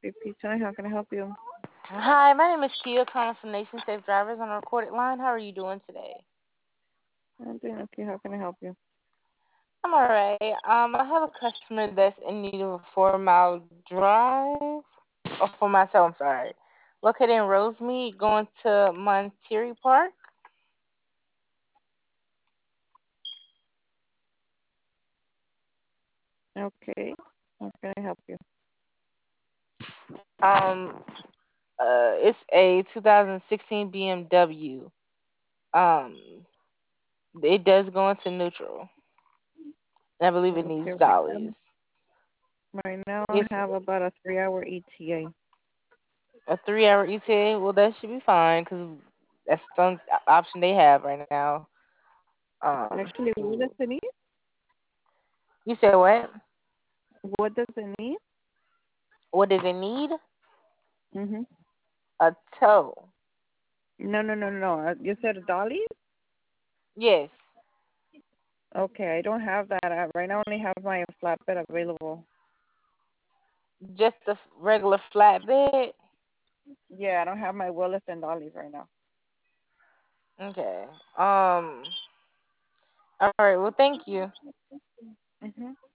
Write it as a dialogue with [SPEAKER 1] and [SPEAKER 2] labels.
[SPEAKER 1] Peach, how can I help you?
[SPEAKER 2] Hi, my name is Kia, calling from Nation Safe Drivers on a recorded line. How are you doing today?
[SPEAKER 1] I'm doing okay. How can I help you?
[SPEAKER 2] I'm alright. I have a customer that's in need of a 4 mile drive. Oh, for myself, I'm sorry. Located in Rosemead, going to Monterey Park.
[SPEAKER 1] Okay. How can I help you?
[SPEAKER 2] Um, it's a 2016 BMW. Um, it does go into neutral. And I believe it
[SPEAKER 1] Okay.
[SPEAKER 2] needs
[SPEAKER 1] Right now,
[SPEAKER 2] dollies.
[SPEAKER 1] right now I
[SPEAKER 2] Yes,
[SPEAKER 1] have about a 3 hour ETA.
[SPEAKER 2] a 3 hour ETA. Well, that should be fine because that's the only option they have right now.
[SPEAKER 1] Actually, what does it need?
[SPEAKER 2] You said what?
[SPEAKER 1] What does it need?
[SPEAKER 2] What does it need?
[SPEAKER 1] Mhm.
[SPEAKER 2] A tow.
[SPEAKER 1] No, no, no, no. You said a dolly?
[SPEAKER 2] Yes,
[SPEAKER 1] Okay, I don't have that. Right now, I only have my flatbed available.
[SPEAKER 2] just a regular flatbed.
[SPEAKER 1] Yeah, I don't have my Willis and dollies right now.
[SPEAKER 2] Okay. All right. Well, thank you.
[SPEAKER 1] Mhm.